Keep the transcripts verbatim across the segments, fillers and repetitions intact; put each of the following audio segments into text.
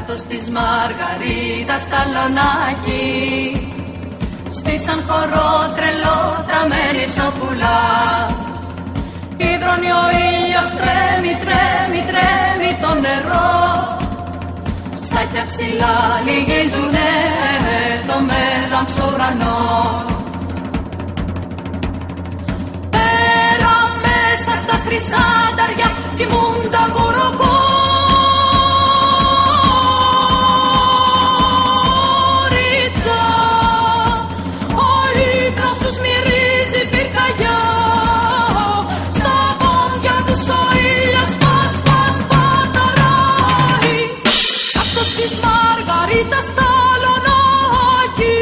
κάτω της Μαργαρίτας στα Λονάκι στήσαν χορό τρελό τα μερισσοπουλά. Υδρώνει ο ήλιος, τρέμει, τρέμει, τρέμει το νερό. Στάχια ψηλά λυγίζουνε στο μέλαμψο ουρανό. Πέρα μέσα στα χρυσά ταριά κοιμούν τα γουροκόριτσα. Ο ύπνος τους μυρίζει πυρκαγιά. Στα πόδια τους ο ήλιος πας, πας, παταράει. Κάτω της Μαργαρίτας στα Λονάκι.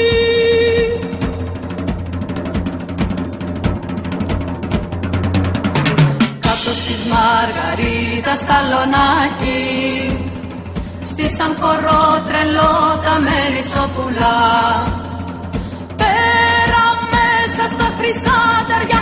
Κάτω της Μαργαρίτας στα Λονάκι στήσαν χορό τρελό τα μερισσοπουλά. Πέρα μέσα στα χρυσά ταριά